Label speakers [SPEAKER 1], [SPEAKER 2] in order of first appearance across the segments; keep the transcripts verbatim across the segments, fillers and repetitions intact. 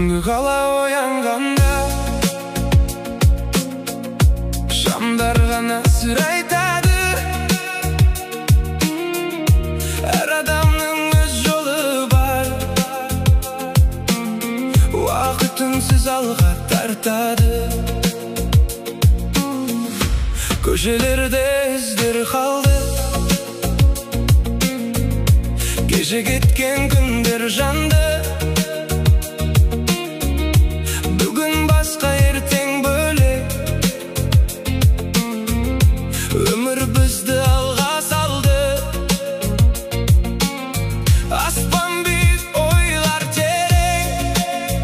[SPEAKER 1] Түнгі қала оянғанда шамдар ғана сыр айтады. Әр адамның өз жолы бар, уақытынсыз алға тартады. Көшелерде іздер қалды, кеше кеткен күндер жанды. Бүгін басқа, ертең бөлек, өмір бізді алға салды. Аспан биік, ойлар терең,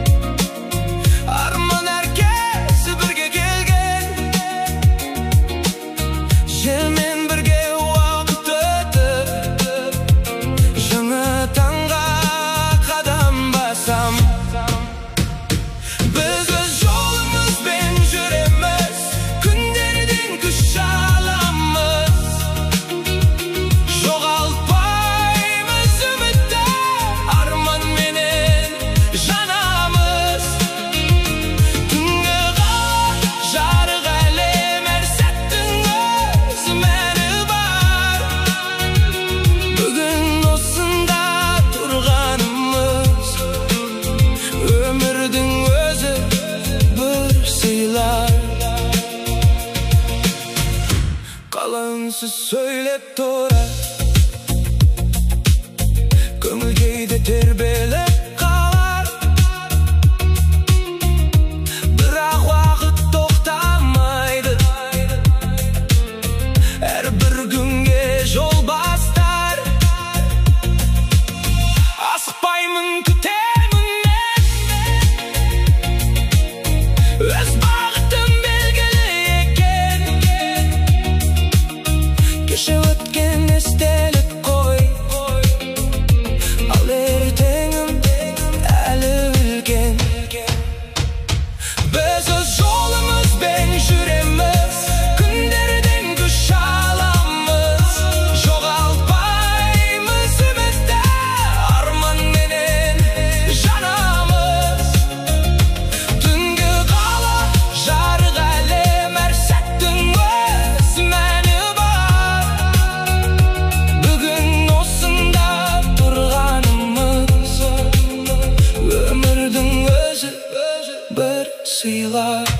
[SPEAKER 1] арман әркесі бірге келген. Желмен бірге уақыт өтіп, жаңа таңға қадам басам. Біз өз жолымызбен жүреміз, күндерден күш аламыз. Жоғалтпаймыз үмітті, арманменен жанамыз. Түнгі қала жарық әлем, әр сәттің өз мәні бар. Бүгін осында тұрғанымыз, өмірдің өзі бір сыйлар. Қала үнсіз сөйлеп тұра, көңіл кейде тербеліп қалар. Бірақ уақыт тоқтамайды, әрбір күнге жол бастар. Асықпаймын, күтемін мен, өз бағытым белгілі екен. Кеше өткен естелік қой, ал ертеңім әлі үлкен. Біз өз жолымызбен жүреміз, күндерден күш аламыз. Жоғалтпаймыз үмітті, арманменен жанамыз. Түнгі қала жарық әлем, әр сәттің өз мәні бар. Бүгін осында тұрғанымыз, өмірдің өзі бір сыйлар.